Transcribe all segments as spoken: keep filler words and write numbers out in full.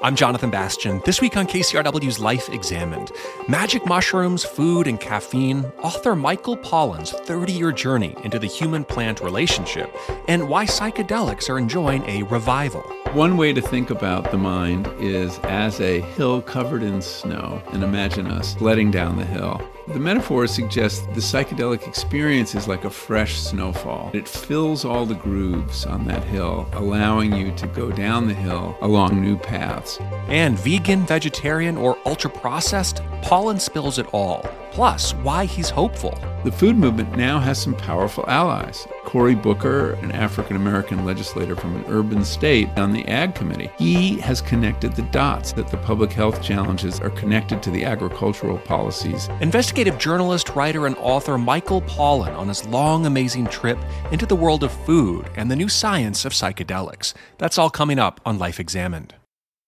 I'm Jonathan Bastian. This week on K C R W's Life Examined, magic mushrooms, food, and caffeine, author Michael Pollan's thirty-year journey into the human-plant relationship, and why psychedelics are enjoying a revival. One way to think about the mind is as a hill covered in snow, and imagine us sledding down the hill. The metaphor suggests the psychedelic experience is like a fresh snowfall. It fills all the grooves on that hill, allowing you to go down the hill along new paths. And vegan, vegetarian, or ultra-processed, Pollan spills it all. Plus, why he's hopeful. The food movement now has some powerful allies. Cory Booker, an African-American legislator from an urban state on the Ag Committee, he has connected the dots that the public health challenges are connected to the agricultural policies. Investigative journalist, writer, and author Michael Pollan on his long, amazing trip into the world of food and the new science of psychedelics. That's all coming up on Life Examined.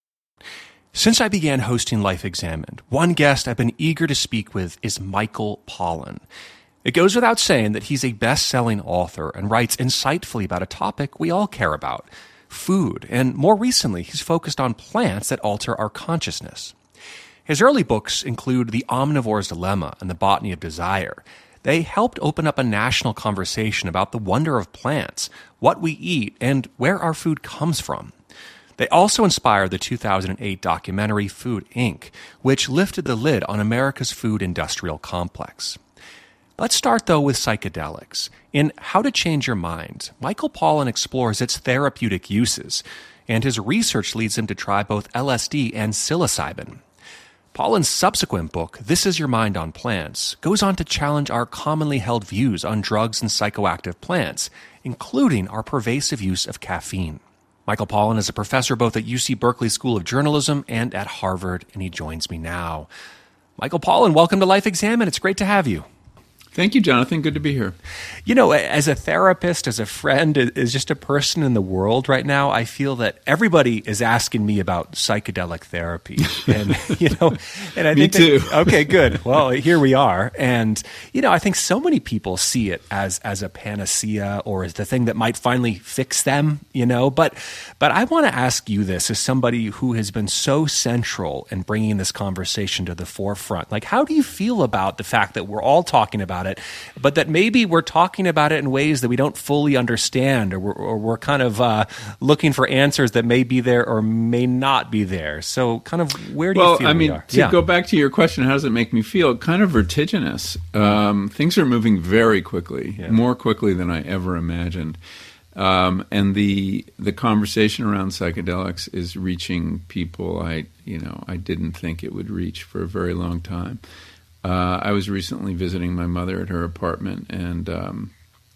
Since I began hosting Life Examined, one guest I've been eager to speak with is Michael Pollan. It goes without saying that he's a best-selling author and writes insightfully about a topic we all care about, food, and more recently, he's focused on plants that alter our consciousness. His early books include The Omnivore's Dilemma and The Botany of Desire. They helped open up a national conversation about the wonder of plants, what we eat, and where our food comes from. They also inspired the two thousand eight documentary Food, Incorporated, which lifted the lid on America's food industrial complex. Let's start, though, with psychedelics. In How to Change Your Mind, Michael Pollan explores its therapeutic uses, and his research leads him to try both L S D and psilocybin. Pollan's subsequent book, This Is Your Mind on Plants, goes on to challenge our commonly held views on drugs and psychoactive plants, including our pervasive use of caffeine. Michael Pollan is a professor both at U C Berkeley School of Journalism and at Harvard, and he joins me now. Michael Pollan, welcome to Life Examined. It's great to have you. Thank you, Jonathan. Good to be here. You know, as a therapist, as a friend, as just a person in the world right now, I feel that everybody is asking me about psychedelic therapy. And, you know, and I me think too. That, okay, good. Well, here we are. And, you know, I think so many people see it as as a panacea or as the thing that might finally fix them, you know. But but I want to ask you this as somebody who has been so central in bringing this conversation to the forefront. Like, how do you feel about the fact that we're all talking about it, but that maybe we're talking about it in ways that we don't fully understand, or we're, or we're kind of uh, looking for answers that may be there or may not be there. So kind of where do well, you feel I mean, we are? to yeah. go back to your question, how does it make me feel? Kind of vertiginous. Um, things are moving very quickly, yeah. more quickly than I ever imagined. Um, and the the conversation around psychedelics is reaching people I you know I didn't think it would reach for a very long time. Uh, I was recently visiting my mother at her apartment, and um,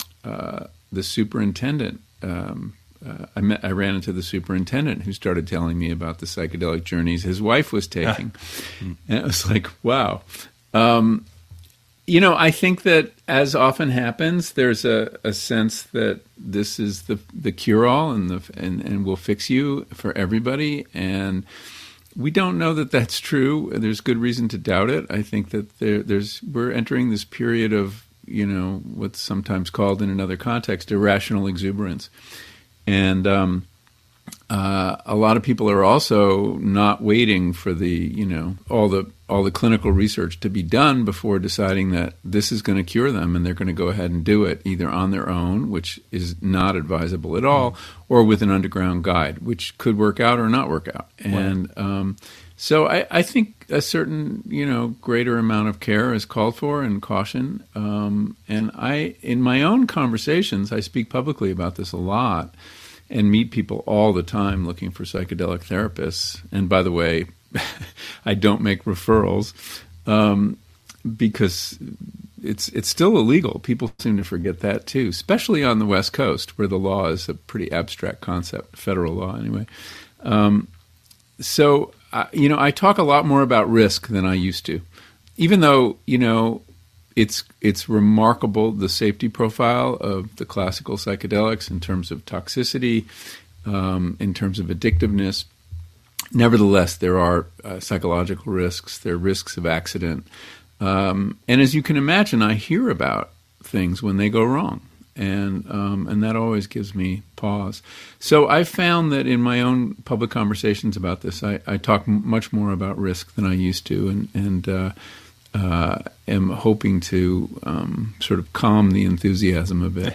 uh, the superintendent, um, uh, I, met, I ran into the superintendent who started telling me about the psychedelic journeys his wife was taking. And it was like, wow. Um, you know, I think that as often happens, there's a, a sense that this is the the cure-all and, the, and, and will fix you for everybody, and we don't know that that's true. There's good reason to doubt it. I think that there, there's we're entering this period of, you know, what's sometimes called in another context irrational exuberance. And um, uh, a lot of people are also not waiting for the, you know, all the all the clinical research to be done before deciding that this is going to cure them, and they're going to go ahead and do it either on their own, which is not advisable at all, or with an underground guide, which could work out or not work out. And um, so I, I think a certain, you know, greater amount of care is called for and caution. Um, and I, in my own conversations, I speak publicly about this a lot and meet people all the time looking for psychedelic therapists. And by the way, I don't make referrals um, because it's it's still illegal. People seem to forget that too, especially on the West Coast, where the law is a pretty abstract concept, federal law anyway. Um, so, uh, you know, I talk a lot more about risk than I used to, even though, you know, it's it's remarkable, the safety profile of the classical psychedelics in terms of toxicity, um, in terms of addictiveness. Nevertheless, there are uh, psychological risks. There are risks of accident. Um, and as you can imagine, I hear about things when they go wrong. and um, and that always gives me pause. So I found that in my own public conversations about this, I, I talk m- much more about risk than I used to, and and uh, uh, am hoping to um, sort of calm the enthusiasm a bit.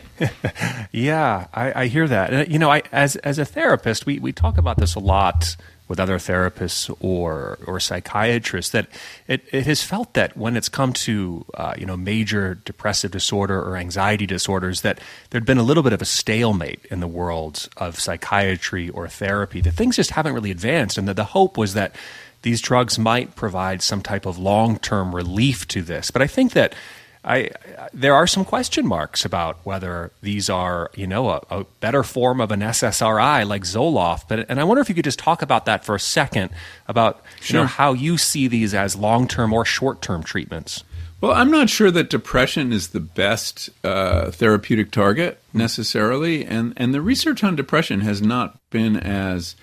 Yeah, I, I hear that. And, you know, I, as as a therapist, we, we talk about this a lot with other therapists or or psychiatrists, that it, it has felt that when it's come to uh, you know major depressive disorder or anxiety disorders, that there'd been a little bit of a stalemate in the world of psychiatry or therapy. That things just haven't really advanced, and that the hope was that these drugs might provide some type of long-term relief to this. But I think that I, there are some question marks about whether these are, you know, a, a better form of an S S R I like Zoloft. But and I wonder if you could just talk about that for a second, about Sure. you know how you see these as long-term or short-term treatments. Well, I'm not sure that depression is the best uh, therapeutic target necessarily, and and the research on depression has not been as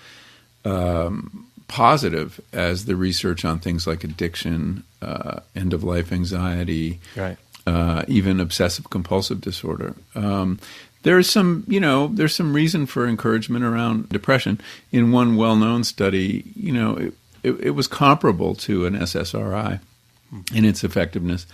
um, positive as the research on things like addiction, uh, end-of-life anxiety. Right. Uh, even obsessive compulsive disorder. Um, there's some, you know, there's some reason for encouragement around depression. In one well-known study, you know, it, it, it was comparable to an S S R I in its effectiveness.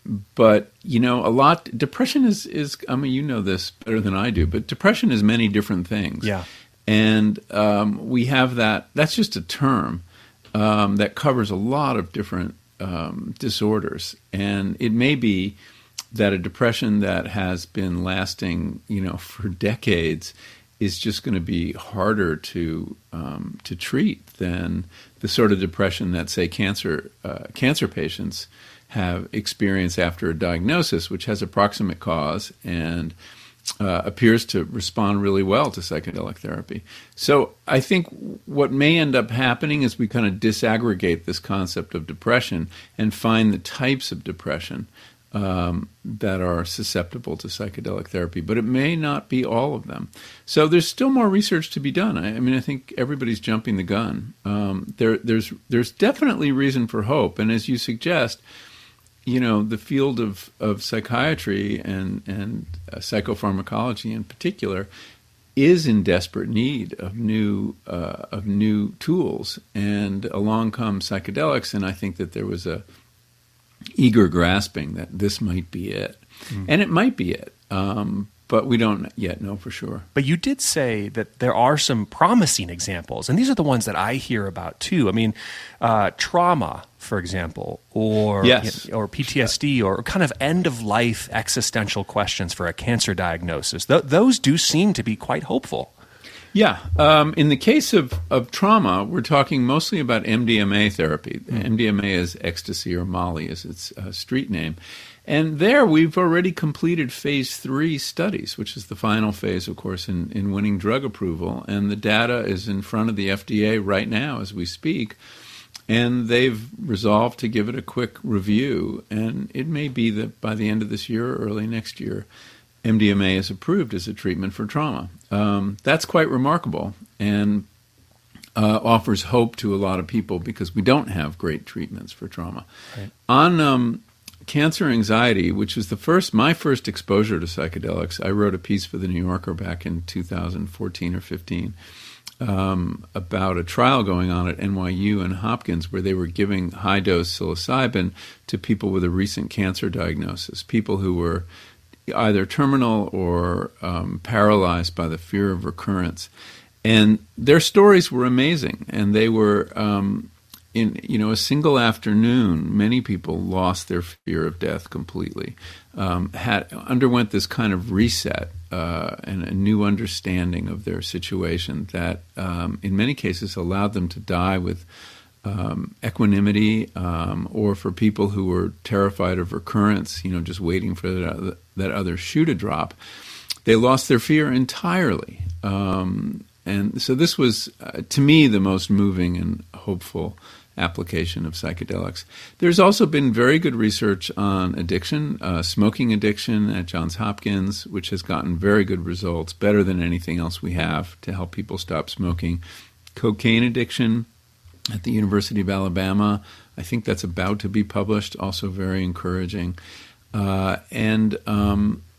But, you know, a lot, depression is, is, I mean, you know this better than I do, but depression is many different things. Yeah. And um, we have that, that's just a term um, that covers a lot of different Um, disorders, and it may be that a depression that has been lasting, you know, for decades is just going to be harder to um, to treat than the sort of depression that, say, cancer uh, cancer patients have experienced after a diagnosis, which has a proximate cause and Uh, appears to respond really well to psychedelic therapy. So I think what may end up happening is we kind of disaggregate this concept of depression and find the types of depression um, that are susceptible to psychedelic therapy, but it may not be all of them. So there's still more research to be done. I, I mean, I think everybody's jumping the gun. Um, there, there's there's definitely reason for hope, and as you suggest, you know, the field of, of psychiatry and, and uh, psychopharmacology in particular is in desperate need of new uh, of new tools. And along come psychedelics, and I think that there was a eager grasping that this might be it. Mm. And it might be it, um, but we don't yet know for sure. But you did say that there are some promising examples, and these are the ones that I hear about too. I mean, uh, trauma, for example, or yes. or P T S D, or kind of end-of-life existential questions for a cancer diagnosis. Th- those do seem to be quite hopeful. Yeah. Um, in the case of, of trauma, we're talking mostly about M D M A therapy. Mm. M D M A is ecstasy, or Molly is its uh, street name. And there we've already completed phase three studies, which is the final phase, of course, in, in winning drug approval. And the data is in front of the F D A right now as we speak. And they've resolved to give it a quick review. And it may be that by the end of this year or early next year, M D M A is approved as a treatment for trauma. Um, that's quite remarkable and uh, offers hope to a lot of people because we don't have great treatments for trauma. Right. On um, cancer anxiety, which was the first, my first exposure to psychedelics, I wrote a piece for the New Yorker back in two thousand fourteen or fifteen um, about a trial going on at N Y U and Hopkins where they were giving high-dose psilocybin to people with a recent cancer diagnosis, people who were either terminal or um, paralyzed by the fear of recurrence. And their stories were amazing. And they were, um, in you know, a single afternoon, many people lost their fear of death completely, um, had underwent this kind of reset uh, and a new understanding of their situation that um, in many cases allowed them to die with Um, equanimity, um, or for people who were terrified of recurrence, you know, just waiting for that other, that other shoe to drop, they lost their fear entirely. Um, and so this was, uh, to me, the most moving and hopeful application of psychedelics. There's also been very good research on addiction, uh, smoking addiction at Johns Hopkins, which has gotten very good results, better than anything else we have to help people stop smoking. Cocaine addiction at the University of Alabama, I think that's about to be published, also very encouraging. Uh, and um,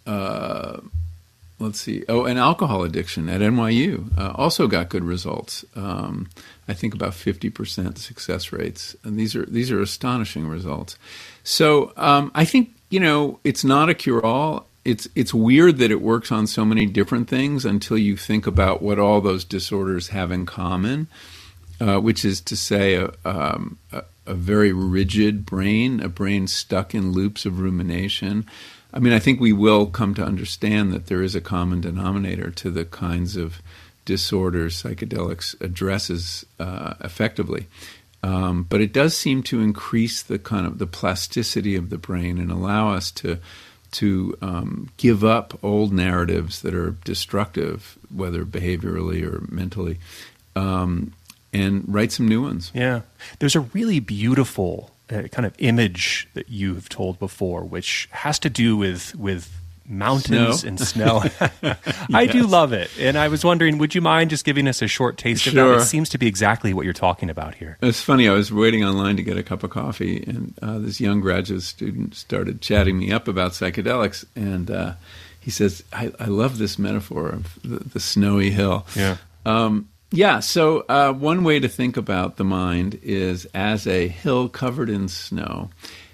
uh, let's see, oh, and alcohol addiction at N Y U uh, also got good results. Um, I think about fifty percent success rates, and these are these are astonishing results. So um, I think, you know, it's not a cure-all. It's it's weird that it works on so many different things until you think about what all those disorders have in common, uh, which is to say a, um, a, a very rigid brain, a brain stuck in loops of rumination. I mean, I think we will come to understand that there is a common denominator to the kinds of disorders psychedelics addresses uh, effectively. Um, but it does seem to increase the kind of the plasticity of the brain and allow us to to um, give up old narratives that are destructive, whether behaviorally or mentally, um, and write some new ones. Yeah. There's a really beautiful uh, kind of image that you've told before, which has to do with with mountains Snow. and snow. I do love it. And I was wondering, would you mind just giving us a short taste of Sure. that? It seems to be exactly what you're talking about here. It's funny, I was waiting online to get a cup of coffee, and uh, this young graduate student started chatting me up about psychedelics, and uh, he says, I, I love this metaphor of the, the snowy hill. Yeah. Um, yeah, so uh, one way to think about the mind is as a hill covered in snow.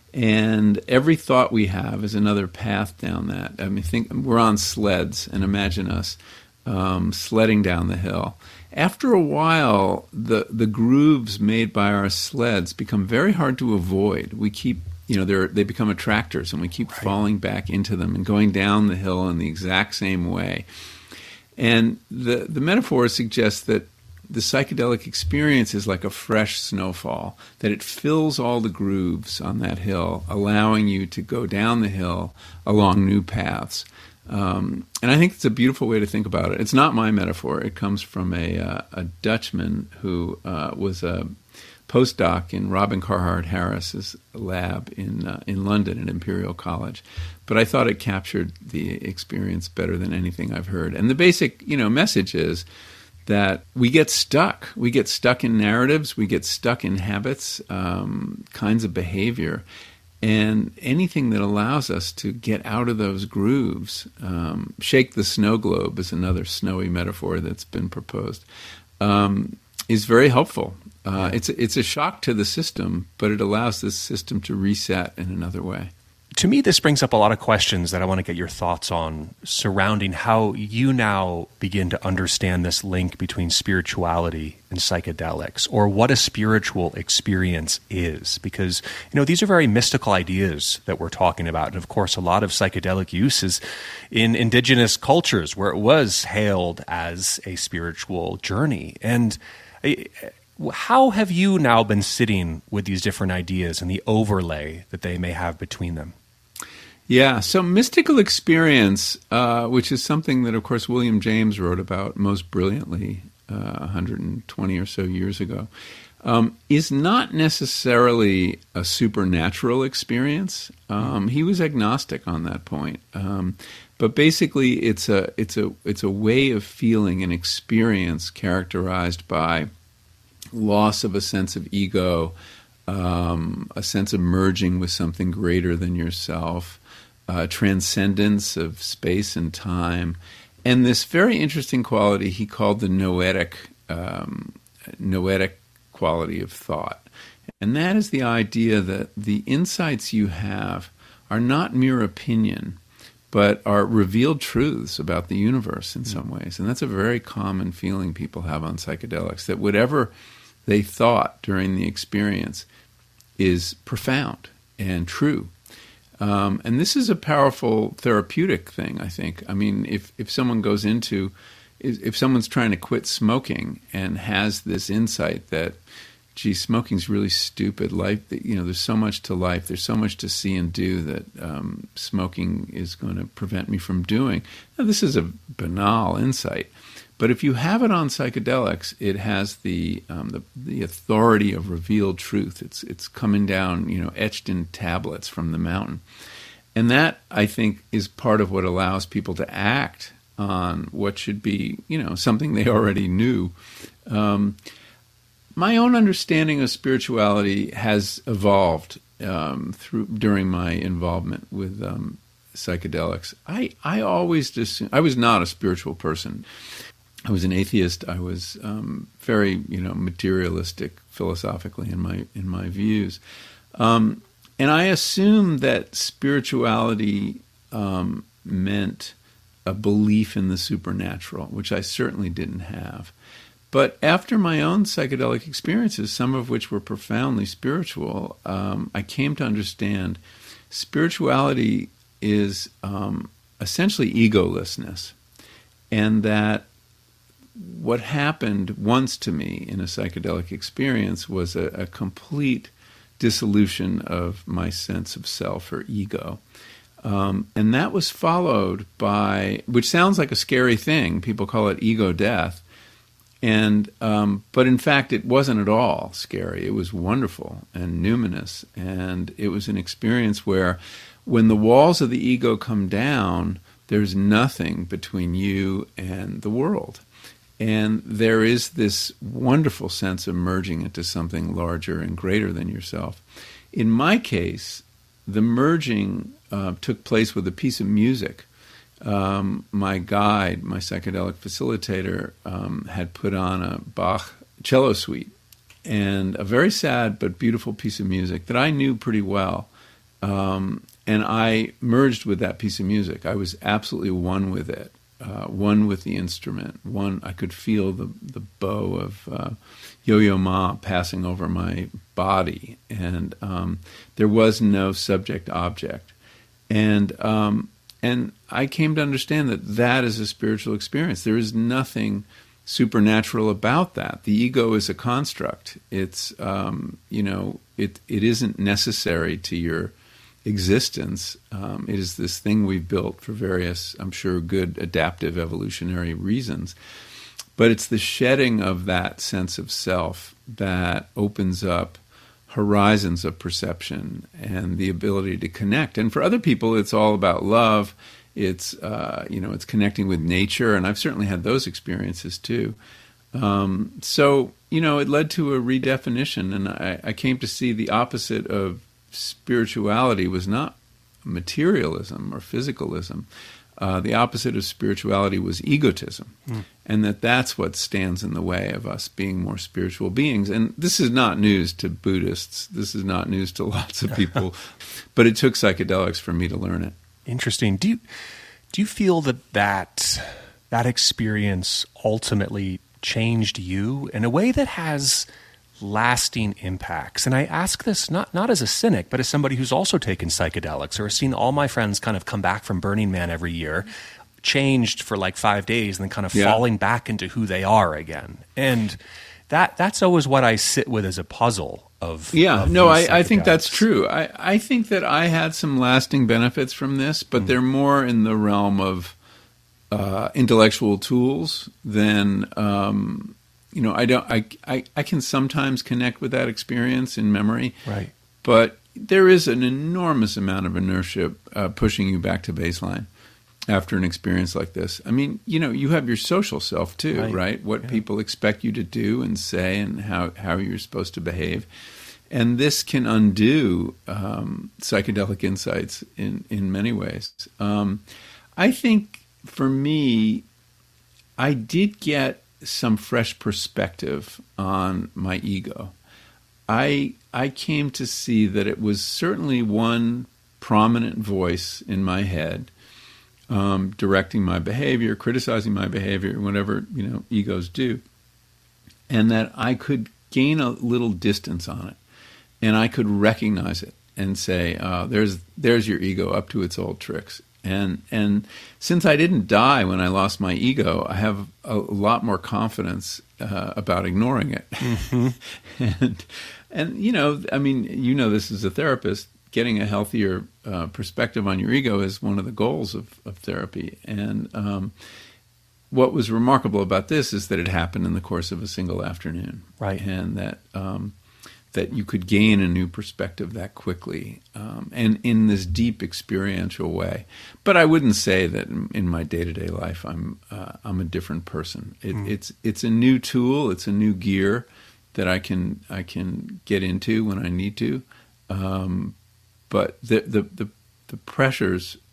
And every thought we have is another path down that. I mean, think we're on sleds, and imagine us um, sledding down the hill. After a while, the the grooves made by our sleds become very hard to avoid. We keep, you know, they they become attractors, and we keep right. falling back into them and going down the hill in the exact same way. And the the metaphor suggests that the psychedelic experience is like a fresh snowfall, that it fills all the grooves on that hill, allowing you to go down the hill along new paths. Um, and I think it's a beautiful way to think about it. It's not my metaphor. It comes from a, uh, a Dutchman who uh, was a postdoc in Robin Carhart Harris's lab in uh, in London at Imperial College. But I thought it captured the experience better than anything I've heard. And the basic, you know, message is that we get stuck. We get stuck in narratives. We get stuck in habits, um, kinds of behavior. And anything that allows us to get out of those grooves, um, shake the snow globe is another snowy metaphor that's been proposed, um, is very helpful. Uh, it's, it's a shock to the system, but it allows this system to reset in another way. To me, this brings up a lot of questions that I want to get your thoughts on surrounding how you now begin to understand this link between spirituality and psychedelics, or what a spiritual experience is. Because, you know, these are very mystical ideas that we're talking about. And of course, a lot of psychedelic use is in indigenous cultures where it was hailed as a spiritual journey. And how have you now been sitting with these different ideas and the overlay that they may have between them? Yeah, so mystical experience, uh, which is something that, of course, William James wrote about most brilliantly uh, one hundred twenty or so years ago, um, is not necessarily a supernatural experience. Um, he was agnostic on that point, um, but basically, it's a it's a it's a way of feeling an experience characterized by loss of a sense of ego, um, a sense of merging with something greater than yourself. Uh, transcendence of space and time, and this very interesting quality he called the noetic, um, noetic quality of thought. And that is the idea that the insights you have are not mere opinion, but are revealed truths about the universe in some ways. And that's a very common feeling people have on psychedelics, that whatever they thought during the experience is profound and true. Um, and this is a powerful therapeutic thing, I think. I mean, if, if someone goes into, if someone's trying to quit smoking and has this insight that, gee, smoking's really stupid, life, you know, there's so much to life, there's so much to see and do that um, smoking is going to prevent me from doing. Now, this is a banal insight. But if you have it on psychedelics, it has the, um, the the authority of revealed truth. It's it's coming down, you know, etched in tablets from the mountain, and that, I think, is part of what allows people to act on what should be, you know, something they already knew. Um, my own understanding of spirituality has evolved um, through during my involvement with um, psychedelics, I, I always assumed, I was not a spiritual person. I was an atheist. I was um, very, you know, materialistic philosophically in my in my views, um, and I assumed that spirituality um, meant a belief in the supernatural, which I certainly didn't have. But after my own psychedelic experiences, some of which were profoundly spiritual, um, I came to understand spirituality is um, essentially egolessness, and that what happened once to me in a psychedelic experience was a, a complete dissolution of my sense of self or ego. Um, and that was followed by, which sounds like a scary thing, people call it ego death, and um, but in fact it wasn't at all scary. It was wonderful and numinous, and it was an experience where when the walls of the ego come down, there's nothing between you and the world. And there is this wonderful sense of merging into something larger and greater than yourself. In my case, the merging uh, took place with a piece of music. Um, my guide, my psychedelic facilitator, um, had put on a Bach cello suite, and a very sad but beautiful piece of music that I knew pretty well. Um, and I merged with that piece of music. I was absolutely one with it. Uh, one with the instrument, one I could feel the the bow of uh, Yo-Yo Ma passing over my body, and um, there was no subject-object, and um, and I came to understand that that is a spiritual experience. There is nothing supernatural about that. The ego is a construct. It's um, you know it it isn't necessary to your existence. Um, it is this thing we've built for various, I'm sure, good adaptive evolutionary reasons. But it's the shedding of that sense of self that opens up horizons of perception and the ability to connect. And for other people, it's all about love. It's uh, you know, it's connecting with nature, and I've certainly had those experiences too. Um, so you know, it led to a redefinition, and I, I came to see the opposite of spirituality was not materialism or physicalism. Uh, the opposite of spirituality was egotism, mm. and that that's what stands in the way of us being more spiritual beings. And this is not news to Buddhists. This is not news to lots of people, but it took psychedelics for me to learn it. Interesting. Do you, do you feel that, that that experience ultimately changed you in a way that has lasting impacts? And I ask this not not as a cynic, but as somebody who's also taken psychedelics, or has seen all my friends kind of come back from Burning Man every year, changed for like five days, and then kind of yeah. falling back into who they are again. And that that's always what I sit with as a puzzle of yeah. Of no, I, I think that's true. I, I think that I had some lasting benefits from this, but mm. they're more in the realm of uh, intellectual tools than. Um, You know, I don't. I, I I can sometimes connect with that experience in memory, right? But there is an enormous amount of inertia uh, pushing you back to baseline after an experience like this. I mean, you know, you have your social self too, right? right? What yeah. people expect you to do and say, and how how you're supposed to behave, and this can undo um, psychedelic insights in in many ways. Um, I think for me, I did get some fresh perspective on my ego. I I came to see that it was certainly one prominent voice in my head, um, directing my behavior, criticizing my behavior, whatever you know egos do, and that I could gain a little distance on it, and I could recognize it and say, uh, "There's there's your ego up to its old tricks." And and since I didn't die when I lost my ego, I have a lot more confidence uh, about ignoring it. Mm-hmm. and and you know, I mean, you know this as a therapist, getting a healthier uh, perspective on your ego is one of the goals of, of therapy. And um, what was remarkable about this is that it happened in the course of a single afternoon, right? And that. Um, that you could gain a new perspective that quickly, um, and in this deep experiential way. But I wouldn't say that in, in my day-to-day life I'm uh, I'm a different person. It, mm. It's it's a new tool, it's a new gear that I can I can get into when I need to. Um, but the, the the the pressures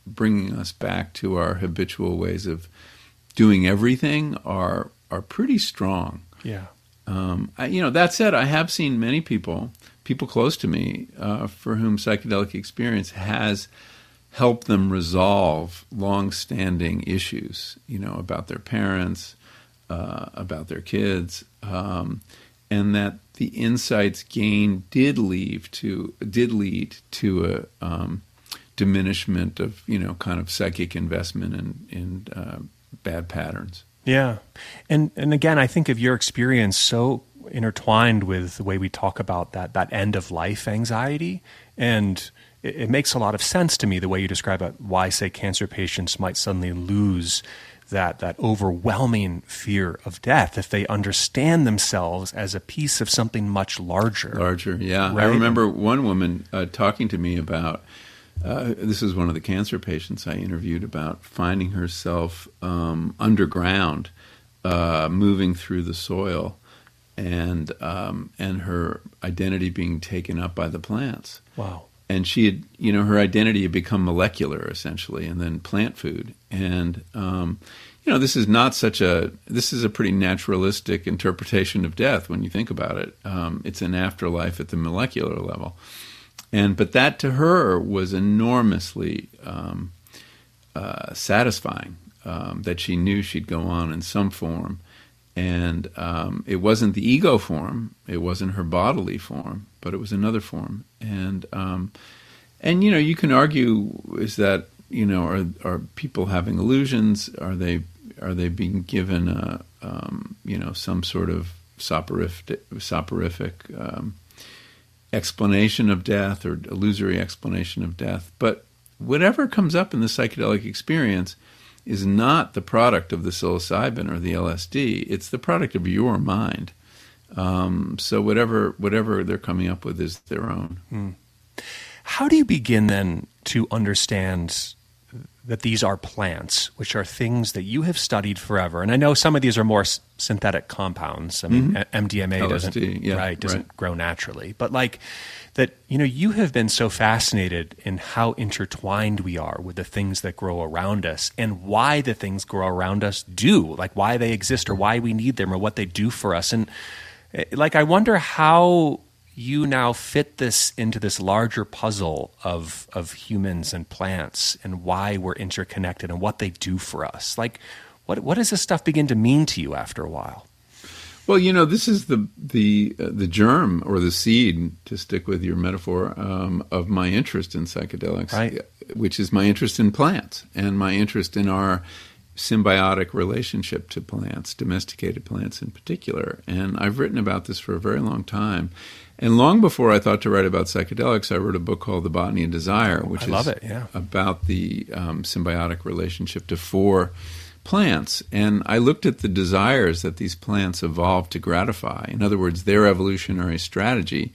bringing us back to our habitual ways of doing everything are are pretty strong. Yeah. Um, I, you know, that said, I have seen many people, people close to me, uh, for whom psychedelic experience has helped them resolve long-standing issues, you know, about their parents, uh, about their kids, um, and that the insights gained did lead to did lead to a um, diminishment of, you know, kind of psychic investment in in uh, bad patterns. Yeah. And and again, I think of your experience so intertwined with the way we talk about that that end of life anxiety. And it, it makes a lot of sense to me the way you describe it, why, say, cancer patients might suddenly lose that that overwhelming fear of death if they understand themselves as a piece of something much larger. Larger, yeah. Right? I remember one woman uh, talking to me about, uh, this is one of the cancer patients I interviewed, about finding herself um, underground, uh, moving through the soil, and um, and her identity being taken up by the plants. Wow. And she had, you know, her identity had become molecular, essentially, and then plant food. And, um, you know, this is not such a, this is a pretty naturalistic interpretation of death when you think about it. Um, it's an afterlife at the molecular level. And, but that to her was enormously um, uh, satisfying, um, that she knew she'd go on in some form. And um, it wasn't the ego form, it wasn't her bodily form, but it was another form. And um, and you know, you can argue, is that, you know, are are people having illusions? Are they are they being given a um, you know, some sort of soporific soporific um, explanation of death, or illusory explanation of death? But whatever comes up in the psychedelic experience is not the product of the psilocybin or the L S D. It's the product of your mind. Um, so whatever whatever they're coming up with is their own. Hmm. How do you begin then to understand that these are plants, which are things that you have studied forever? And I know some of these are more s- synthetic compounds. I mean, Mm-hmm. M D M A L S D, doesn't, yeah, right, doesn't right. grow naturally. But like that, you know, you have been so fascinated in how intertwined we are with the things that grow around us, and why the things grow around us do, like why they exist or why we need them or what they do for us. And like, I wonder how you now fit this into this larger puzzle of of humans and plants, and why we're interconnected and what they do for us. Like, what what does this stuff begin to mean to you after a while? Well, you know, this is the the uh, the germ, or the seed, to stick with your metaphor, um, of my interest in psychedelics, Right. which is my interest in plants and my interest in our symbiotic relationship to plants, domesticated plants in particular. And I've written about this for a very long time. And long before I thought to write about psychedelics, I wrote a book called The Botany of Desire, which I is love it, yeah. about the um, symbiotic relationship to four plants. And I looked at the desires that these plants evolved to gratify. In other words, their evolutionary strategy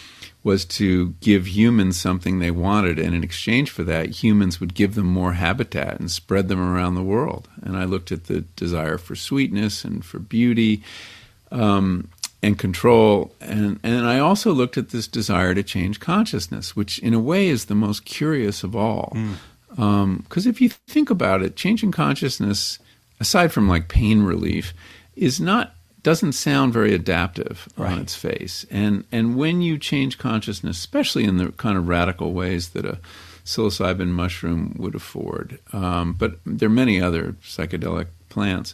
was to give humans something they wanted, and in exchange for that, humans would give them more habitat and spread them around the world. And I looked at the desire for sweetness and for beauty, um, and control, and, and I also looked at this desire to change consciousness, which in a way is the most curious of all. Because mm. um, if you think about it, changing consciousness, aside from like pain relief, is not doesn't sound very adaptive right. on its face. And and when you change consciousness, especially in the kind of radical ways that a psilocybin mushroom would afford, um, but there are many other psychedelic plants.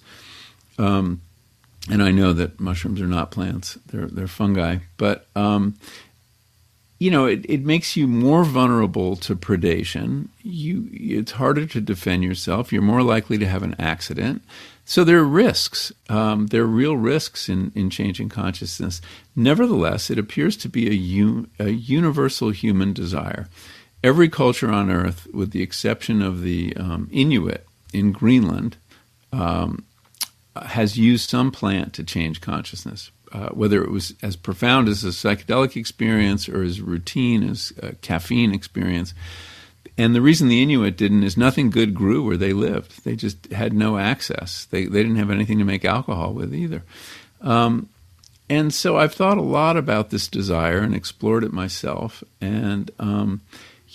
Um, and I know that mushrooms are not plants; they're they're fungi. But um, you know, it, it makes you more vulnerable to predation. You it's harder to defend yourself. You're more likely to have an accident. So there are risks. Um, there are real risks in, in changing consciousness. Nevertheless, it appears to be a, u- a universal human desire. Every culture on Earth, with the exception of the um, Inuit in Greenland, um, has used some plant to change consciousness, uh, whether it was as profound as a psychedelic experience or as routine as a caffeine experience. And the reason the Inuit didn't is nothing good grew where they lived. They just had no access. They they didn't have anything to make alcohol with either. Um, and so I've thought a lot about this desire and explored it myself. And, um,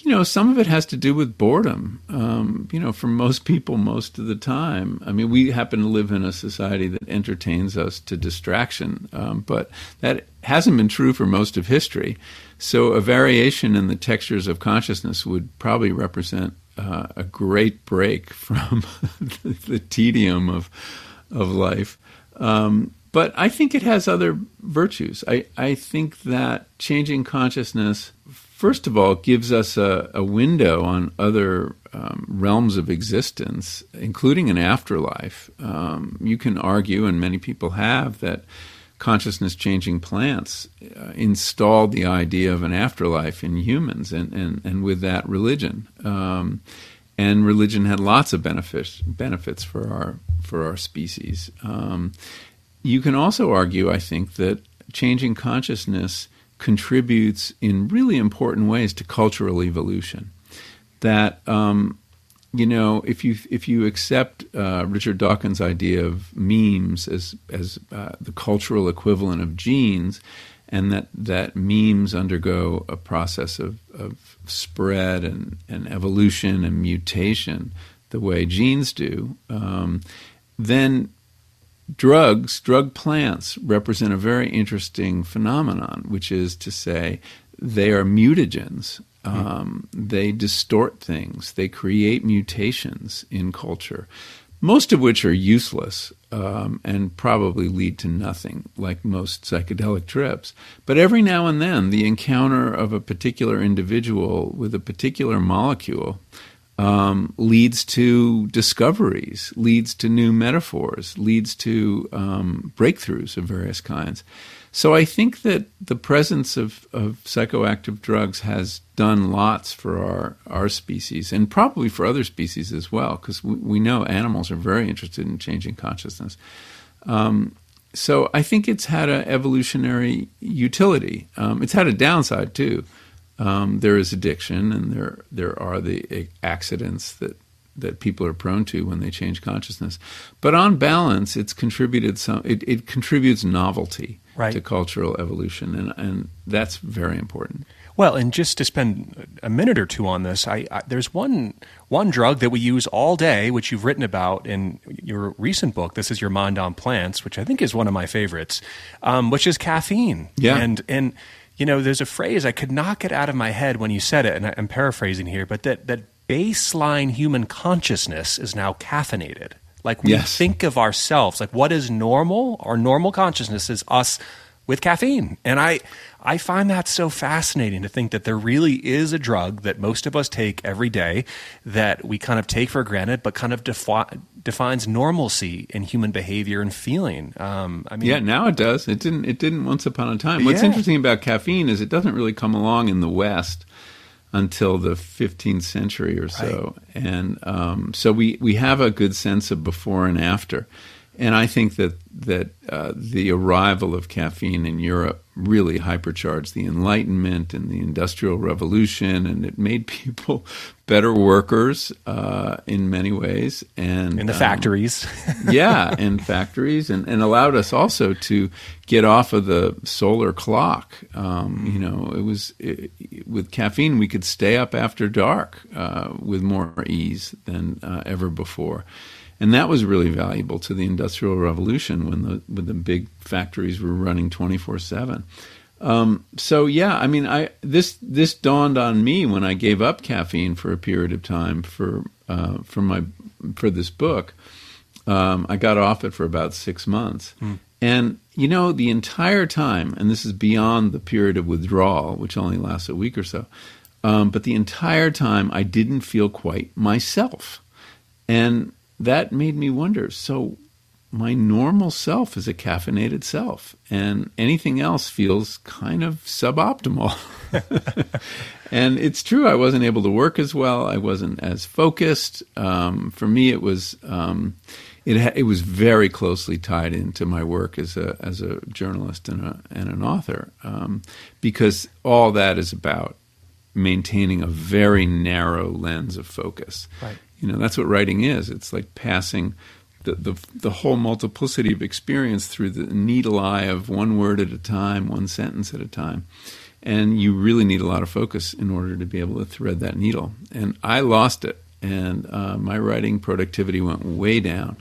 You know, some of it has to do with boredom. Um, you know, for most people, most of the time. I mean, we happen to live in a society that entertains us to distraction, um, but that hasn't been true for most of history. So a variation in the textures of consciousness would probably represent uh, a great break from the, the tedium of of life. Um, but I think it has other virtues. I, I think that changing consciousness, first of all, gives us a, a window on other um, realms of existence, including an afterlife. Um, you can argue, and many people have, that consciousness-changing plants uh, installed the idea of an afterlife in humans, and, and, and with that, religion. Um, and religion had lots of benefits benefits for our for our species. Um, you can also argue, I think, that changing consciousness contributes in really important ways to cultural evolution. That um, you know, if you if you accept uh, Richard Dawkins' idea of memes as as uh, the cultural equivalent of genes, and that, that memes undergo a process of, of spread and, and evolution and mutation the way genes do, um, then drugs, drug plants represent a very interesting phenomenon, which is to say they are mutagens. Um, mm. They distort things. They create mutations in culture, most of which are useless um, and probably lead to nothing, like most psychedelic trips. But every now and then, the encounter of a particular individual with a particular molecule um, leads to discoveries, leads to new metaphors, leads to um, breakthroughs of various kinds. So I think that the presence of, of psychoactive drugs has done lots for our, our species, and probably for other species as well, because we, we know animals are very interested in changing consciousness. Um, so I think it's had an evolutionary utility. Um, it's had a downside too. Um, there is addiction, and there there are the accidents that that people are prone to when they change consciousness. But on balance, it's contributed some. It, it contributes novelty right. to cultural evolution, and, and that's very important. Well, and just to spend a minute or two on this, I, I, there's one one drug that we use all day, which you've written about in your recent book. This is Your Mind on Plants, which I think is one of my favorites, um, which is caffeine. Yeah, and and you know, there's a phrase I could not get out of my head when you said it, and I, I'm paraphrasing here, but that that baseline human consciousness is now caffeinated. Like we yes. think of ourselves, like what is normal? Our normal consciousness is us with caffeine. And I I find that so fascinating to think that there really is a drug that most of us take every day that we kind of take for granted, but kind of defi- defines normalcy in human behavior and feeling. Um, I mean, yeah, now it does. It didn't. It didn't once upon a time. What's yeah. interesting about caffeine is it doesn't really come along in the West until the fifteenth century or so. Right. And um, so we, we have a good sense of before and after. And I think that, that uh, the arrival of caffeine in Europe really hypercharged the Enlightenment and the Industrial Revolution, and it made people better workers uh, in many ways. And in the um, factories. yeah, in factories, and, and allowed us also to get off of the solar clock. Um, you know, it was it, with caffeine we could stay up after dark uh, with more ease than uh, ever before. And that was really valuable to the Industrial Revolution when the when the big factories were running twenty-four seven. Um, so yeah, I mean, I this this dawned on me when I gave up caffeine for a period of time for uh, for my for this book. Um, I got off it for about six months, mm. and you know, the entire time, and this is beyond the period of withdrawal, which only lasts a week or so. Um, but the entire time, I didn't feel quite myself, and that made me wonder, so my normal self is a caffeinated self, and anything else feels kind of suboptimal. And it's true, I wasn't able to work as well. I wasn't as focused. Um, for me, it was um, it, ha- it was very closely tied into my work as a as a journalist and, a, and an author, um, because all that is about maintaining a very narrow lens of focus. Right. You know, that's what writing is. It's like passing the, the, the whole multiplicity of experience through the needle eye of one word at a time, one sentence at a time. And you really need a lot of focus in order to be able to thread that needle. And I lost it, and uh, my writing productivity went way down.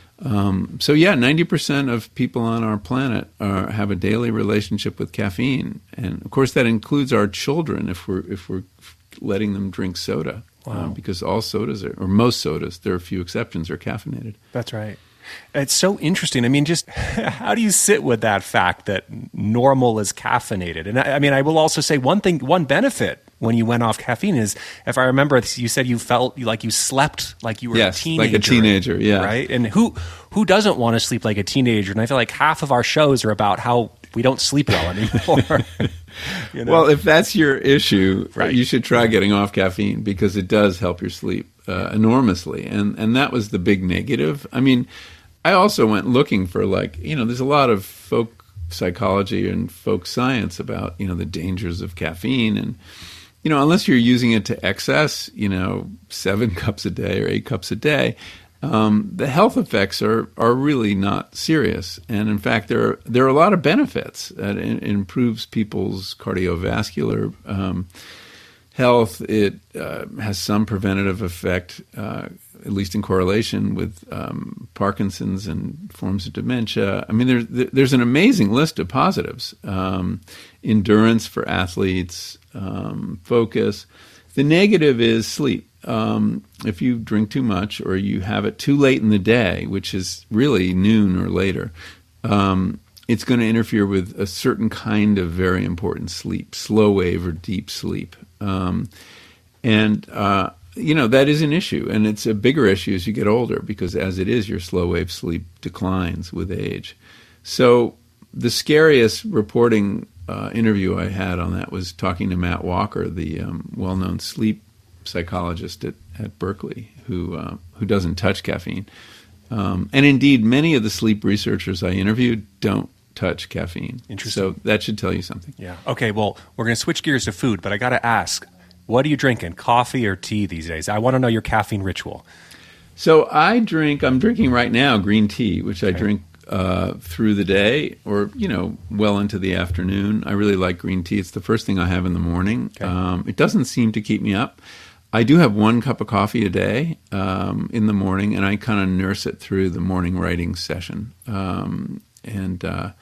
Um, so yeah, ninety percent of people on our planet are, have a daily relationship with caffeine, and of course that includes our children if we're if we're letting them drink soda. Wow. Uh, because all sodas are, or most sodas, there are a few exceptions, are caffeinated. That's right. It's so interesting. I mean, just how do you sit with that fact that normal is caffeinated? And I, I mean, I will also say one thing, one benefit when you went off caffeine is, if I remember, you said you felt like you slept like you were yes, a teenager. like a teenager, yeah. Right? And who who doesn't want to sleep like a teenager? And I feel like half of our shows are about how we don't sleep well anymore. You know? Well, if that's your issue, right. you should try getting off caffeine, because it does help your sleep uh, enormously. And and that was the big negative. I mean, I also went looking for, like, you know, there's a lot of folk psychology and folk science about, you know, the dangers of caffeine. And, you know, unless you're using it to excess, you know, seven cups a day or eight cups a day, um, the health effects are, are really not serious. And in fact, there are, there are a lot of benefits. It, it improves people's cardiovascular um, health. It uh, has some preventative effect, uh, at least in correlation with um, Parkinson's and forms of dementia. I mean, there's there's an amazing list of positives. Um, endurance for athletes, um, focus. The negative is sleep. Um, if you drink too much or you have it too late in the day, which is really noon or later, um, it's going to interfere with a certain kind of very important sleep, slow wave or deep sleep. Um, and uh, you know, that is an issue, and it's a bigger issue as you get older, because as it is, your slow wave sleep declines with age. So the scariest reporting uh, interview I had on that was talking to Matt Walker, the um, well-known sleep psychologist at, at Berkeley, who uh, who doesn't touch caffeine. Um, and indeed, many of the sleep researchers I interviewed don't touch caffeine. Interesting. So that should tell you something. Yeah. Okay, well, we're going to switch gears to food, but I got to ask, what are you drinking, coffee or tea these days? I want to know your caffeine ritual. So I drink, I'm drinking right now green tea, which okay. I drink uh, through the day or, you know, well into the afternoon. I really like green tea. It's the first thing I have in the morning. Okay. Um, it doesn't seem to keep me up. I do have one cup of coffee a day um, in the morning, and I kind of nurse it through the morning writing session. Um, and uh,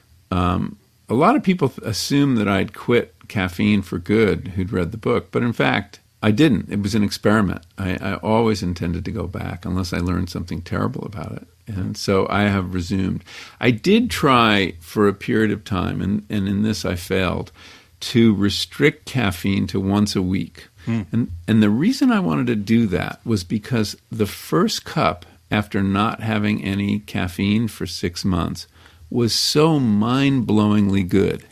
um, a lot of people assume that I'd quit caffeine for good who'd read the book, but in fact, I didn't. It was an experiment. I, I always intended to go back unless I learned something terrible about it. And so I have resumed. I did try for a period of time, and, and in this I failed, to restrict caffeine to once a week. Mm. And and the reason I wanted to do that was because the first cup, after not having any caffeine for six months, was so mind-blowingly good.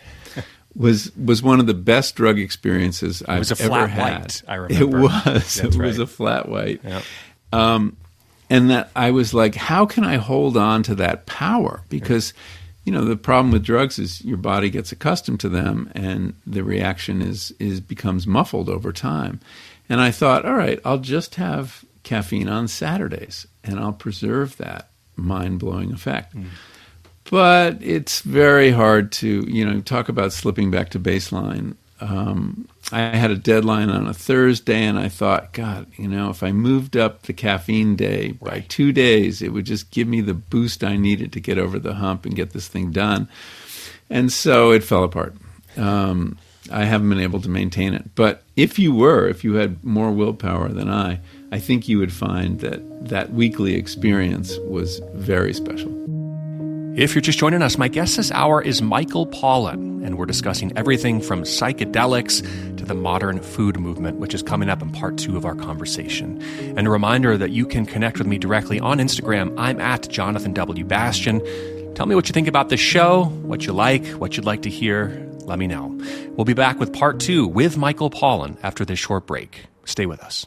was was one of the best drug experiences I've ever had. It was a flat white, I remember. It was. That's it right. was a flat white. Yep. Um, and that I was like, how can I hold on to that power? Because, you know, the problem with drugs is your body gets accustomed to them, and the reaction is is becomes muffled over time. And I thought, all right, I'll just have caffeine on Saturdays, and I'll preserve that mind-blowing effect. Mm. But it's very hard to, you know, talk about slipping back to baseline. Um, I had a deadline on a Thursday, and I thought, God, you know, if I moved up the caffeine day by right. two days, it would just give me the boost I needed to get over the hump and get this thing done. And so it fell apart. Um, I haven't been able to maintain it. But if you were, if you had more willpower than I, I think you would find that that weekly experience was very special. If you're just joining us, my guest this hour is Michael Pollan, and we're discussing everything from psychedelics to the modern food movement, which is coming up in part two of our conversation. And a reminder that you can connect with me directly on Instagram. I'm at Jonathan W. Bastian. Tell me what you think about the show, what you like, what you'd like to hear. Let me know. We'll be back with part two with Michael Pollan after this short break. Stay with us.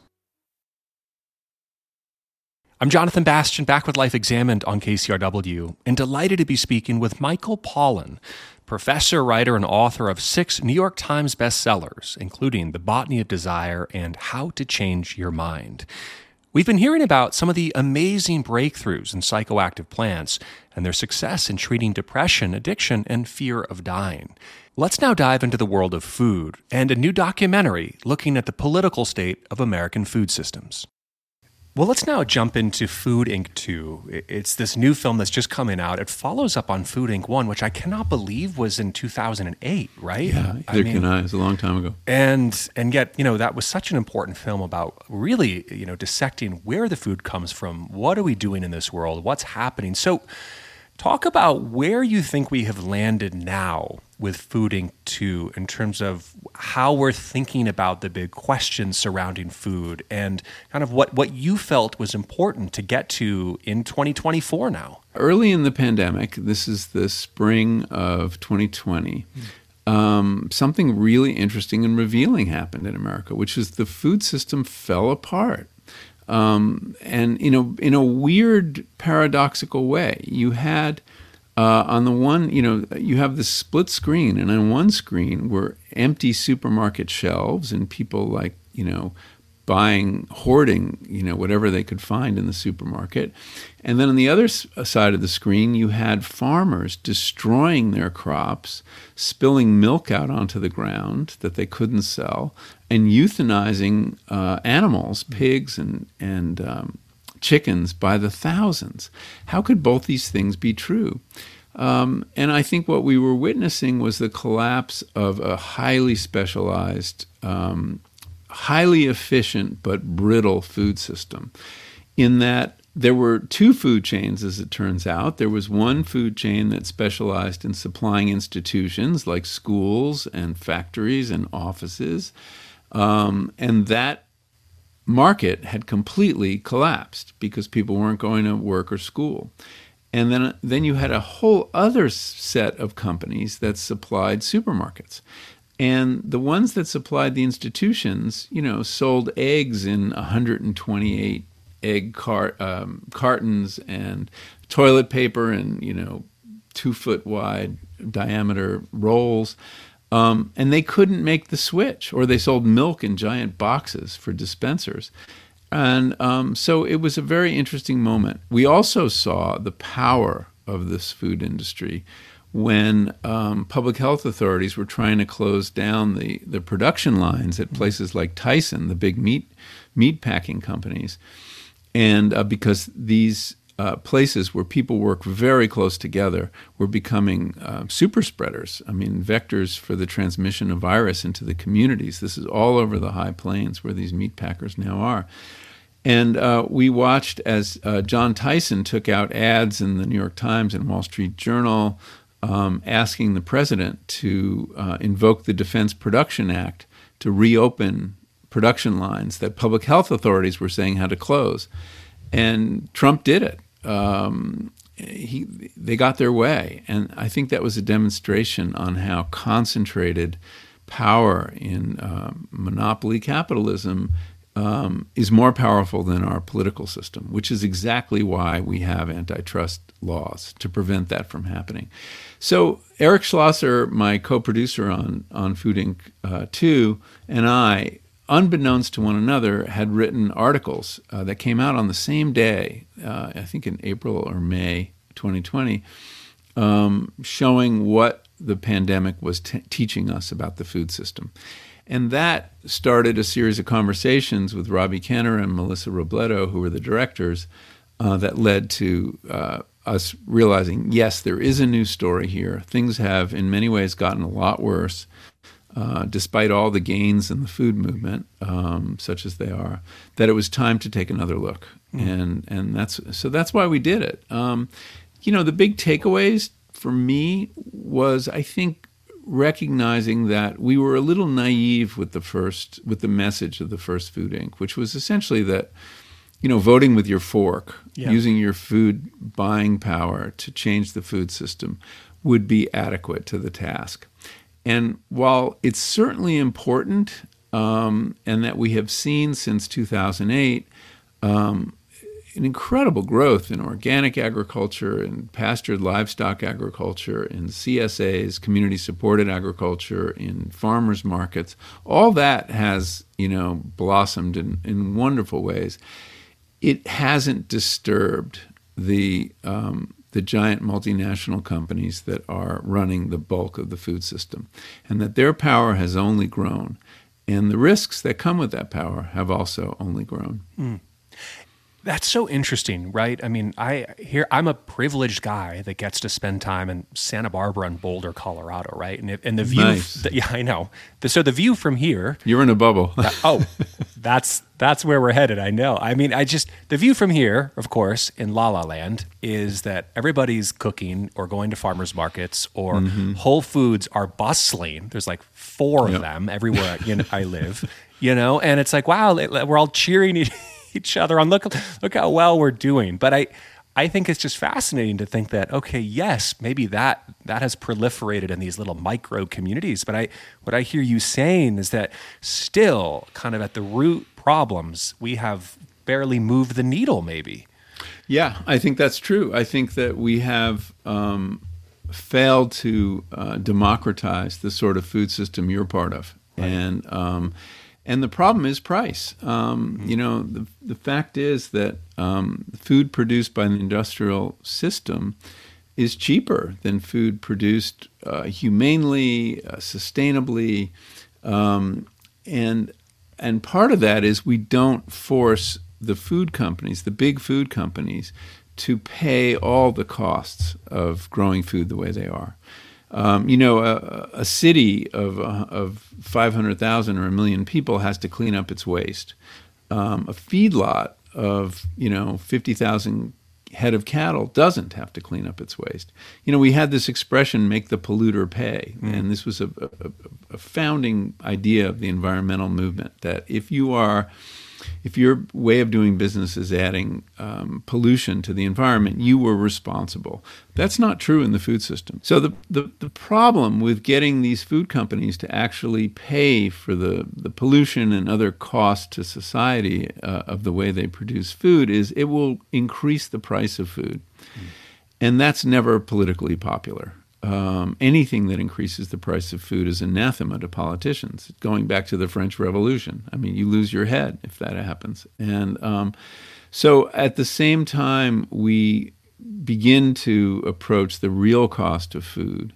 I'm Jonathan Bastian, back with Life Examined on K C R W, and delighted to be speaking with Michael Pollan, professor, writer, and author of six New York Times bestsellers, including The Botany of Desire and How to Change Your Mind. We've been hearing about some of the amazing breakthroughs in psychoactive plants and their success in treating depression, addiction, and fear of dying. Let's now dive into the world of food and a new documentary looking at the political state of American food systems. Well, let's now jump into Food Incorporated two. It's this new film that's just coming out. It follows up on Food Incorporated one, which I cannot believe was in two thousand eight, right? Yeah, I neither mean, can I. It was a long time ago. And and yet, you know, that was such an important film about really, you know, dissecting where the food comes from. What are we doing in this world? What's happening? So talk about where you think we have landed now with Food Incorporated two in terms of how we're thinking about the big questions surrounding food and kind of what, what you felt was important to get to in twenty twenty-four now. Early in the pandemic, this is the spring of twenty twenty, mm. um, something really interesting and revealing happened in America, which is the food system fell apart. Um, and you know, in a weird, paradoxical way, you had uh, on the one, you know, you have this split screen, and on one screen were empty supermarket shelves and people like, you know, buying, hoarding, you know, whatever they could find in the supermarket. And then on the other side of the screen, you had farmers destroying their crops, spilling milk out onto the ground that they couldn't sell, and euthanizing uh, animals, pigs and, and um, chickens by the thousands. How could both these things be true? Um, and I think what we were witnessing was the collapse of a highly specialized um highly efficient but brittle food system, in that there were two food chains, as it turns out. There was one food chain that specialized in supplying institutions like schools and factories and offices, um, and that market had completely collapsed because people weren't going to work or school. And then, then you had a whole other set of companies that supplied supermarkets. And the ones that supplied the institutions, you know, sold eggs in one hundred twenty-eight egg cart, um, cartons and toilet paper and, you know, two-foot wide diameter rolls. Um, and they couldn't make the switch, or they sold milk in giant boxes for dispensers. And um, so it was a very interesting moment. We also saw the power of this food industry when um, public health authorities were trying to close down the, the production lines at places like Tyson, the big meat meat packing companies. And uh, because these uh, places where people work very close together were becoming uh, super spreaders, I mean, vectors for the transmission of virus into the communities. This is all over the high plains where these meat packers now are. And uh, we watched as uh, John Tyson took out ads in the New York Times and Wall Street Journal, Um, asking the president to uh, invoke the Defense Production Act to reopen production lines that public health authorities were saying had to close. And Trump did it. Um, he, they got their way. And I think that was a demonstration on how concentrated power in uh, monopoly capitalism Um, is more powerful than our political system, which is exactly why we have antitrust laws to prevent that from happening. So Eric Schlosser, my co-producer on, on Food Incorporated uh, two, and I, unbeknownst to one another, had written articles uh, that came out on the same day, uh, I think in April or May twenty twenty, um, showing what the pandemic was t- teaching us about the food system. And that started a series of conversations with Robbie Kenner and Melissa Robledo, who were the directors, uh, that led to uh, us realizing, yes, there is a new story here. Things have, in many ways, gotten a lot worse, uh, despite all the gains in the food movement, um, such as they are, that it was time to take another look. Mm. And and that's so that's why we did it. Um, you know, the big takeaways for me was, I think, recognizing that we were a little naive with the first, with the message of the first Food Incorporated, which was essentially that, you know, voting with your fork, yeah. using your food buying power to change the food system would be adequate to the task. And while it's certainly important, um, and that we have seen since two thousand eight, um, an incredible growth in organic agriculture and pastured livestock agriculture, in C S As, community-supported agriculture, in farmers markets. All that has, you know, blossomed in, in wonderful ways. it hasn't disturbed the um, the giant multinational companies that are running the bulk of the food system, and that their power has only grown, and the risks that come with that power have also only grown. Mm. That's so interesting, right? I mean, I here I'm a privileged guy that gets to spend time in Santa Barbara and Boulder, Colorado, right? And, it, and the view, nice. the, yeah, I know. The, so the view from here, you're in a bubble. that, oh, that's that's where we're headed. I know. I mean, I just the view from here, of course, in La La Land, is that everybody's cooking or going to farmers markets, or mm-hmm. Whole Foods are bustling. There's like four yep. of them everywhere you know, I live, you know, and it's like, wow, we're all cheering each each other on. Look, look how well we're doing. But I, I think it's just fascinating to think that, okay, yes, maybe that that has proliferated in these little micro communities. But I, what I hear you saying is that still, kind of at the root problems, we have barely moved the needle. Maybe. Yeah, I think that's true. I think that we have um, failed to uh, democratize the sort of food system you're part of, right. and. Um, And the problem is price. Um, mm-hmm. You know, the, the fact is that um, food produced by the industrial system is cheaper than food produced uh, humanely, uh, sustainably, um, and and part of that is we don't force the food companies, the big food companies, to pay all the costs of growing food the way they are. Um, you know, a, a city of uh, of five hundred thousand or a million people has to clean up its waste. Um, a feedlot of, you know, fifty thousand head of cattle doesn't have to clean up its waste. You know, we had this expression, make the polluter pay. Mm. And this was a, a, a founding idea of the environmental movement, that if you are... If your way of doing business is adding um, pollution to the environment, you were responsible. That's not true in the food system. So the, the, the problem with getting these food companies to actually pay for the, the pollution and other costs to society uh, of the way they produce food is it will increase the price of food. Mm. And that's never politically popular. Um, anything that increases the price of food is anathema to politicians. Going back to the French Revolution, I mean, you lose your head if that happens. And um, so at the same time we begin to approach the real cost of food,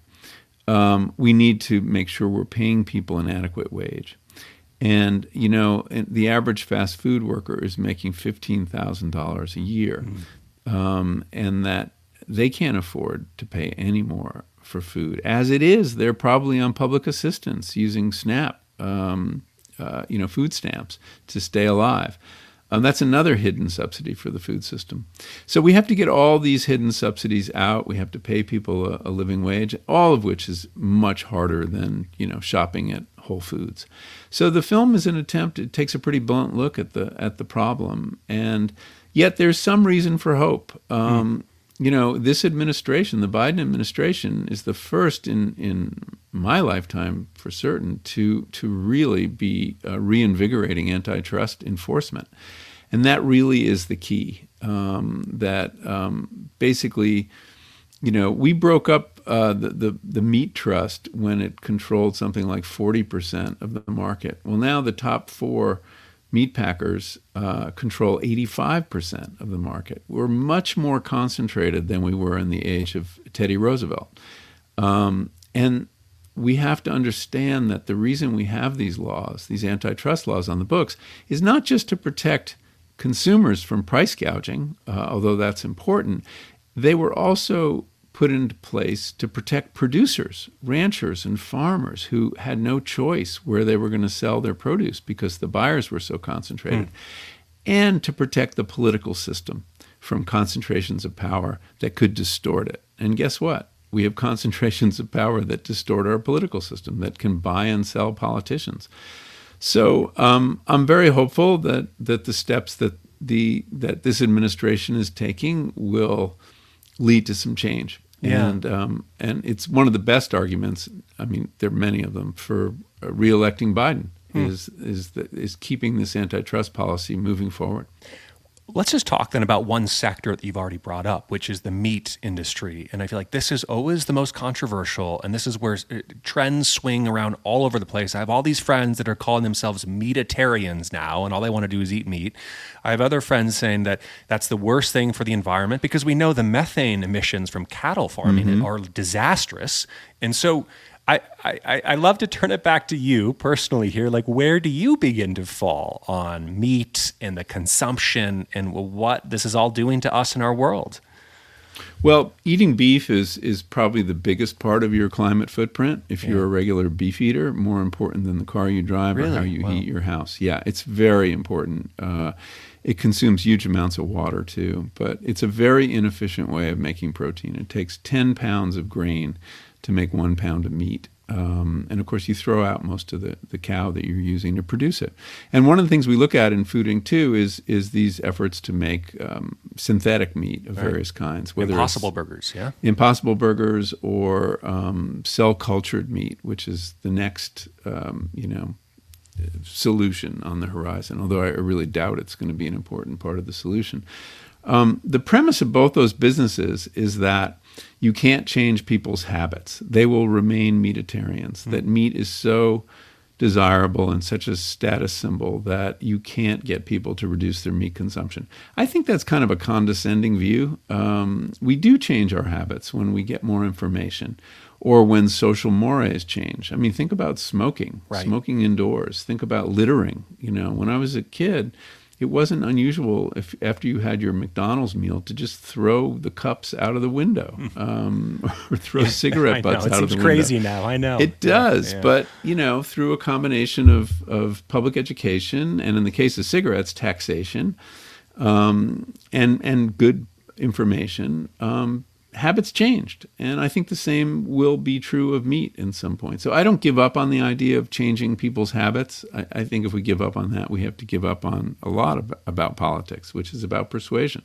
um, we need to make sure we're paying people an adequate wage. And, you know, the average fast food worker is making fifteen thousand dollars a year, mm. um, and that they can't afford to pay any more for food. As it is, they're probably on public assistance using SNAP, um, uh, you know, food stamps to stay alive. Um, that's another hidden subsidy for the food system. So we have to get all these hidden subsidies out. We have to pay people a, a living wage, all of which is much harder than, you know, shopping at Whole Foods. So the film is an attempt. It takes a pretty blunt look at the at the problem, and yet there's some reason for hope. Um, mm. You know, this administration, the Biden administration, is the first in, in my lifetime, for certain, to to really be uh, reinvigorating antitrust enforcement. And that really is the key, um, that um, basically, you know, we broke up uh, the, the, the meat trust when it controlled something like forty percent of the market. Well, now the top four meat packers uh, control eighty-five percent of the market. We're much more concentrated than we were in the age of Teddy Roosevelt. Um, and we have to understand that the reason we have these laws, these antitrust laws on the books, is not just to protect consumers from price gouging, uh, although that's important. They were also put into place to protect producers, ranchers, and farmers who had no choice where they were going to sell their produce because the buyers were so concentrated, mm. and to protect the political system from concentrations of power that could distort it. And guess what? We have concentrations of power that distort our political system, that can buy and sell politicians. So um, I'm very hopeful that that the steps that the that this administration is taking will lead to some change. Yeah. And um, and it's one of the best arguments. I mean, there are many of them for uh, reelecting Biden. Hmm. Is is the, is keeping this antitrust policy moving forward. Let's just talk then about one sector that you've already brought up, which is the meat industry. And I feel like this is always the most controversial, and this is where trends swing around all over the place. I have all these friends that are calling themselves meatitarians now, and all they want to do is eat meat. I have other friends saying that that's the worst thing for the environment because we know the methane emissions from cattle farming mm-hmm. are disastrous. And so I, I, I love to turn it back to you personally here. Like, where do you begin to fall on meat and the consumption and what this is all doing to us in our world? Well, eating beef is is probably the biggest part of your climate footprint. If yeah. you're a regular beef eater, more important than the car you drive really? or how you wow. heat your house. Yeah, it's very important. Uh, it consumes huge amounts of water too, but it's a very inefficient way of making protein. It takes ten pounds of grain to make one pound of meat. Um, and of course, you throw out most of the, the cow that you're using to produce it. And one of the things we look at in fooding too is is these efforts to make um, synthetic meat of right. various kinds. Whether Impossible burgers, yeah? Impossible burgers or um, cell-cultured meat, which is the next, um, you know, solution on the horizon, although I really doubt it's going to be an important part of the solution. Um, the premise of both those businesses is that you can't change people's habits. They will remain meatitarians, mm-hmm. that meat is so desirable and such a status symbol that you can't get people to reduce their meat consumption. I think that's kind of a condescending view. Um, we do change our habits when we get more information or when social mores change. I mean, think about smoking, right. smoking indoors. Think about littering. You know, when I was a kid, it wasn't unusual if after you had your McDonald's meal to just throw the cups out of the window um, or throw cigarette butts out of the window. It seems crazy now, I know. It does, yeah, yeah. But, you know, through a combination of, of public education and in the case of cigarettes, taxation um, and, and good information, um, habits changed. And I think the same will be true of meat in some point. So I don't give up on the idea of changing people's habits. I, I think if we give up on that, we have to give up on a lot of, about politics, which is about persuasion.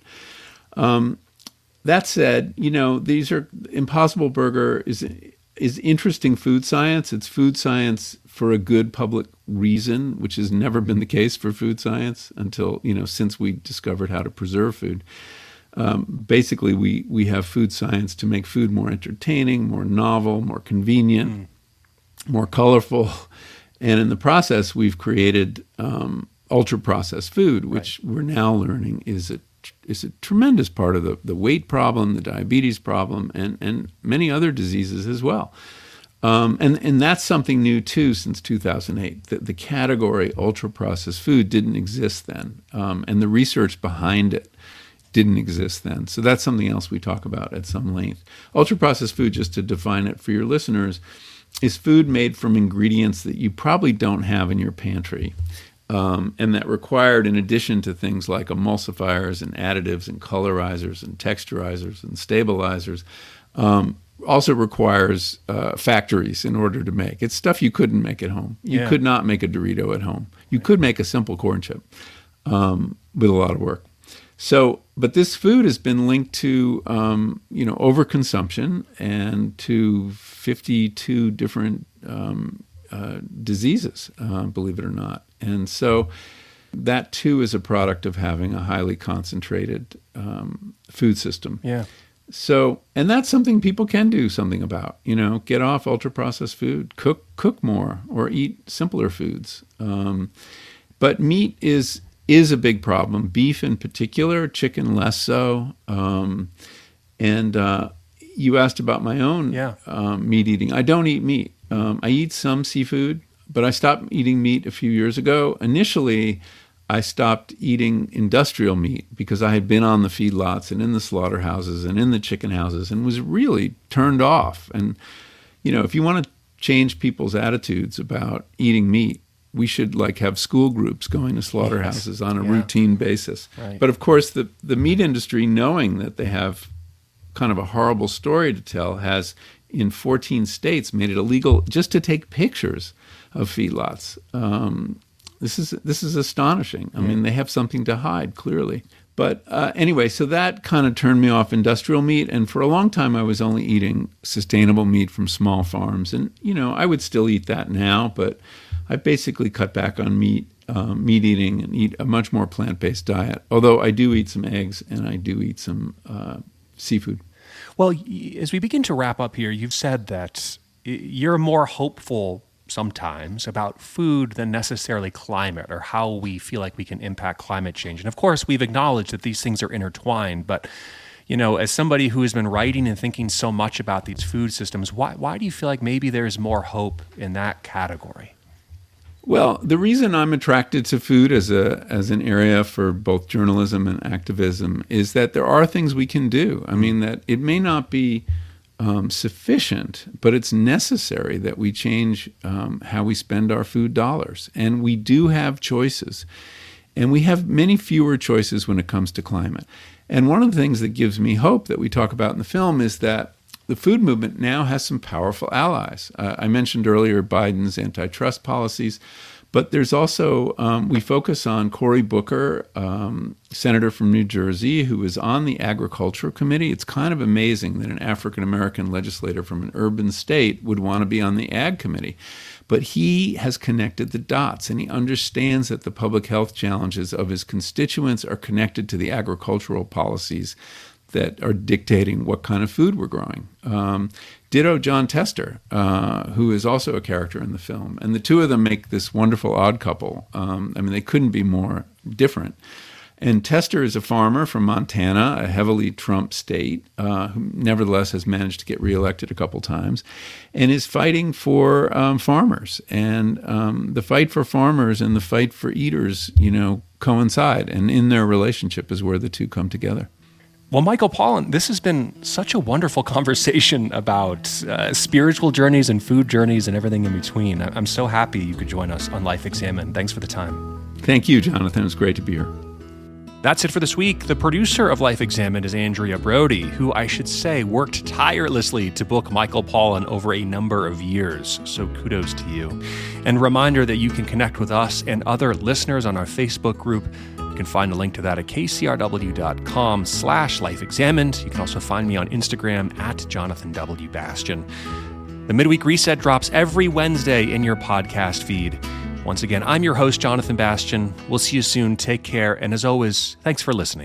Um, that said, you know, these are Impossible Burger is is interesting food science. It's food science for a good public reason, which has never been the case for food science until, you know, since we discovered how to preserve food. Um, basically, we, we have food science to make food more entertaining, more novel, more convenient, mm. more colorful. And in the process, we've created um, ultra-processed food, which right. we're now learning is a, is a tremendous part of the, the weight problem, the diabetes problem, and, and many other diseases as well. Um, and, and that's something new, too, since two thousand eight. The, the category ultra-processed food didn't exist then, um, and the research behind it didn't exist then. So that's something else we talk about at some length. Ultra-processed food, just to define it for your listeners, is food made from ingredients that you probably don't have in your pantry, um, and that required, in addition to things like emulsifiers and additives and colorizers and texturizers and stabilizers, um, also requires uh, factories in order to make. It's stuff you couldn't make at home. You yeah. could not make a Dorito at home. You could make a simple corn chip um, with a lot of work. So, but this food has been linked to, um, you know, overconsumption and to fifty-two different um, uh, diseases, uh, believe it or not. And so that, too, is a product of having a highly concentrated um, food system. Yeah. So, and that's something people can do something about, you know, get off ultra-processed food, cook cook more, or eat simpler foods. Um, but meat is... is a big problem. Beef in particular, chicken less so. Um, and uh, you asked about my own yeah. um, meat eating. I don't eat meat. Um, I eat some seafood, but I stopped eating meat a few years ago. Initially, I stopped eating industrial meat because I had been on the feedlots and in the slaughterhouses and in the chicken houses and was really turned off. And, you know, if you want to change people's attitudes about eating meat, we should like have school groups going to slaughterhouses yes. on a yeah. routine basis. Right. But of course, the, the meat industry, knowing that they have kind of a horrible story to tell, has in fourteen states made it illegal just to take pictures of feedlots. Um, this is this is astonishing. I yeah. mean, they have something to hide, clearly. But uh, anyway, so that kind of turned me off industrial meat. And for a long time, I was only eating sustainable meat from small farms. And, you know, I would still eat that now, but I basically cut back on meat um, meat eating and eat a much more plant-based diet, although I do eat some eggs and I do eat some uh, seafood. Well, as we begin to wrap up here, you've said that you're more hopeful sometimes about food than necessarily climate or how we feel like we can impact climate change. And of course, we've acknowledged that these things are intertwined, but you know, as somebody who has been writing and thinking so much about these food systems, why why do you feel like maybe there's more hope in that category? Well, the reason I'm attracted to food as a as an area for both journalism and activism is that there are things we can do. I mean, that it may not be um, sufficient, but it's necessary that we change um, how we spend our food dollars. And we do have choices. And we have many fewer choices when it comes to climate. And one of the things that gives me hope that we talk about in the film is that the food movement now has some powerful allies. Uh, I mentioned earlier Biden's antitrust policies, but there's also, um, we focus on Cory Booker, um, senator from New Jersey, who is on the Agriculture Committee. It's kind of amazing that an African-American legislator from an urban state would want to be on the Ag Committee. But he has connected the dots, and he understands that the public health challenges of his constituents are connected to the agricultural policies that are dictating what kind of food we're growing. Um, ditto John Tester, uh, who is also a character in the film. And the two of them make this wonderful odd couple. Um, I mean, they couldn't be more different. And Tester is a farmer from Montana, a heavily Trump state, uh, who nevertheless has managed to get reelected a couple times, and is fighting for um, farmers. And um, the fight for farmers and the fight for eaters, you know, coincide. And in their relationship is where the two come together. Well, Michael Pollan, this has been such a wonderful conversation about uh, spiritual journeys and food journeys and everything in between. I'm so happy you could join us on Life Examined. Thanks for the time. Thank you, Jonathan. It's great to be here. That's it for this week. The producer of Life Examined is Andrea Brody, who I should say worked tirelessly to book Michael Pollan over a number of years. So kudos to you. And a reminder that you can connect with us and other listeners on our Facebook group. You can find a link to that at kcrw.com slash lifeexamined. You can also find me on Instagram at Jonathan W. Bastian. The Midweek Reset drops every Wednesday in your podcast feed. Once again, I'm your host, Jonathan Bastian. We'll see you soon. Take care. And as always, thanks for listening.